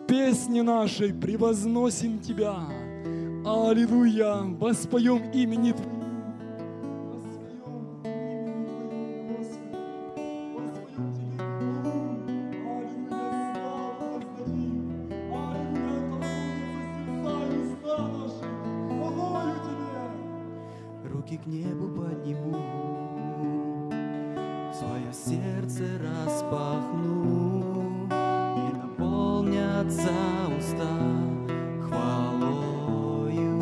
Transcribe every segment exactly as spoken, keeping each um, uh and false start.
песни нашей превозносим Тебя. Аллилуйя, воспоем имени Твоему. Руки к небу подниму, свое сердце распахну, и наполнятся уста хвалою.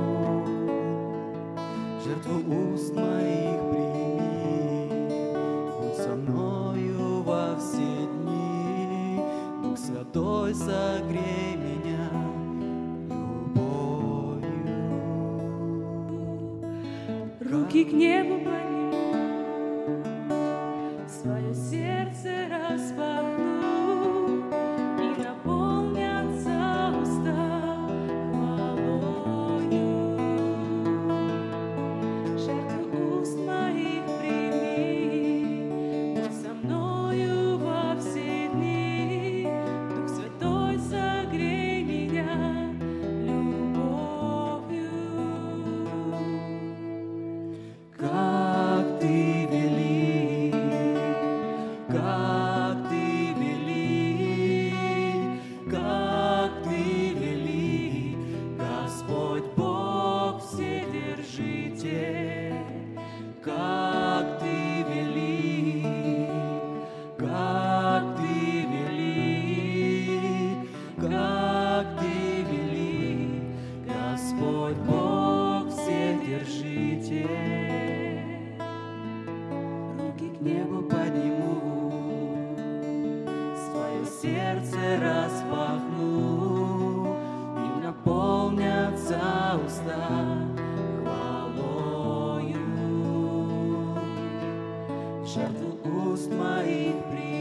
Жертву уст моих прими, будь со мною во все дни. Дух Святой, согрей меня любовью. Руки к небу подниму, свое сердце распахну, и наполнятся уста хвалою. Жертву уст моих прими, будь со мною во все дни. Дух Святой, согрей меня любовью. Как Ты велик, как Ты велик, как Ты велик, Господь Бог Вседержитель. Как Ты велик, как Ты велик, как Ты велик, Господь Бог Вседержитель. Руки к небу подниму, свое сердце распахну, и наполнятся уста хвалою. Жертву уст моих прими,